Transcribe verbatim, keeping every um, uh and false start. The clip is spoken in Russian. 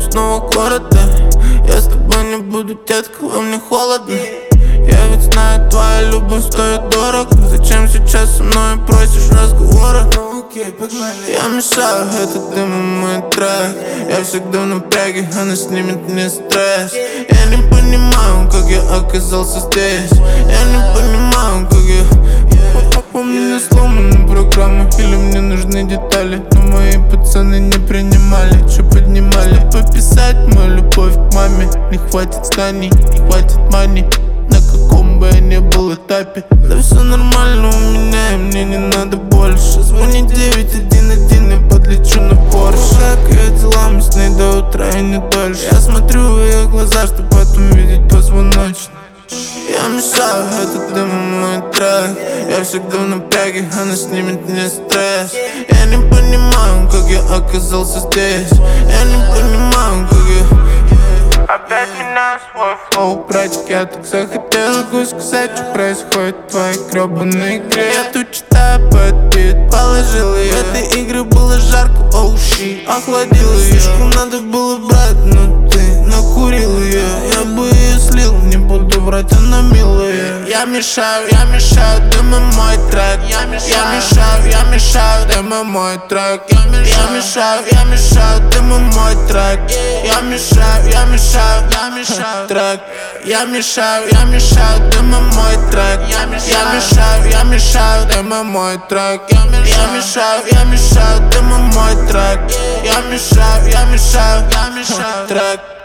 вспомнить снова город, да. Я с тобой не буду, детка, во мне холодно. Я ведь знаю, твоя любовь стоит дорого. Зачем сейчас со мной просишь разговора? Ну окей, погнали. Я мешаю, этот дым и мой трек. Я всегда в напряге, она снимет мне стресс. Я не понимаю, как я оказался здесь. Я не понимаю, как я... У меня сломаны программы, или мне нужны детали. Но мои пацаны не принимали, что поднимали. Пописать мою любовь к маме. Не хватит знаний, не хватит мани. На каком бы я ни был этапе. Да все нормально у меня, и мне не надо больше. Звони девять один один, я подлечу на Порше. Как ее дела, мы с ней до утра и не дольше. Я смотрю в ее глаза, чтоб потом видеть позвоночник. Я мешаю, этот дым и мой трек. Я всегда в напряге, она снимет мне стресс. Я не понимаю, как я оказался здесь. Я не понимаю, как я... Опять меняю свой флоу, братик, я так захотел. Могу сказать, что происходит в твоей гребаной игре. Я тут читаю подбит, положил ее. В этой игре было жарко, оу щи, охладил ее. Фишку надо было брать, но ты накурил ее. Я бы ее слил, не буду врать, она милая. Я мешаю, я мешаю, дым и мой трек. Я мешаю, я мешаю, дым и мой трек. Я мешаю, я мешаю, дым и мой трек. Я мешаю, я мешаю, я мешаю трек. Я мешаю, я мешаю, дым и мой трек. Я мешаю, я мешаю, дым и мой трек. Я мешаю, я мешаю, дым и мой трек. Я мешаю, я мешаю, я мешаю трек.